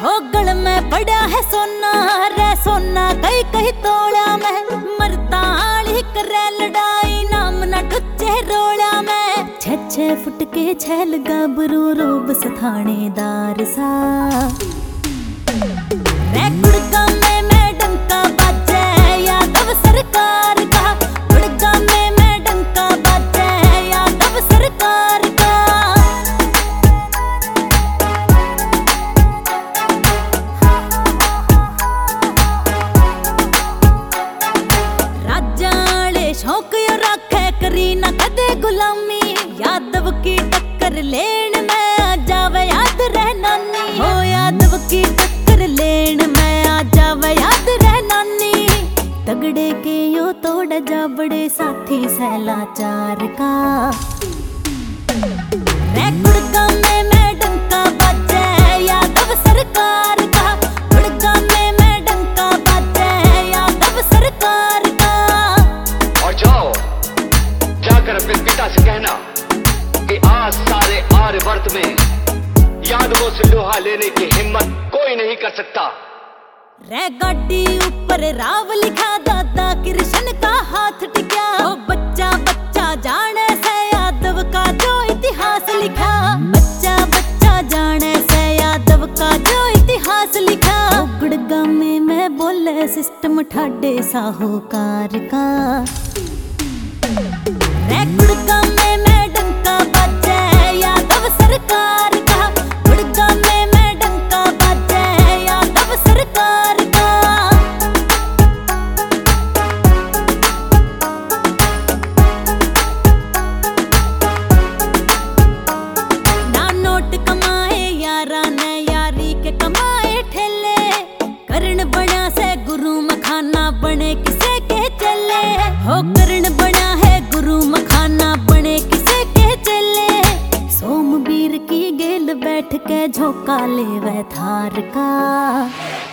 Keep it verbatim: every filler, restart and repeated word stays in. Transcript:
हो गल में पड़ा है सोना रे सोना कई कई तोड़ा में मरता आली करे लड़ाई नाम न टुच्चे रोड़ा में छह छह फुट के छैल गाबरू रोब सथानेदार सा रे गुड़गा में मैं डंका बाजे यादव सरकार का गुड़गा में मैं डंका बाजे यादव सरकार का राजाले शौक यो रखे करी न कदे गुलामी यादव की टक्कर लेन में आ जावे याद रह नानी हो यादव की टक्कर लेन में आ जावे याद रह नानी तगड़े के यो तोड़ जा बड़े साथी सैलाचार का रे गुड़गा में मैं डंका बाजे यादव सरकार का गुड़गा में मैं डंका बाजे यादव सरकार का। और जाओ जाकर अपने पिता से कहना कि आज सारे आर्यवर्त में यादवों से लोहा लेने की हिम्मत कोई नहीं कर सकता। रे गाड़ी ऊपर राव लिखा दादा कृष्ण का हाथ टिका ओ बच्चा बच्चा जाने से यादव का जो इतिहास लिखा बच्चा बच्चा जाने से यादव का जो इतिहास लिखा ओ गुड़गा में मैं बोले सिस्टम ठाडे साहूकार का रे गुड़गा में मैं डंका बाजे यादव सरकार का गुड़गा में मैं डंका बाजे यादव सरकार का। ना नोट कमाए यारा ने यारी के कमाए ठेले करण बना से गुरु मखाना बने किसे के चले हो करण बना है गुरु मखाना बने किसे के चले सोमवीर की गेल बैठ के झोंका ले वह थार का।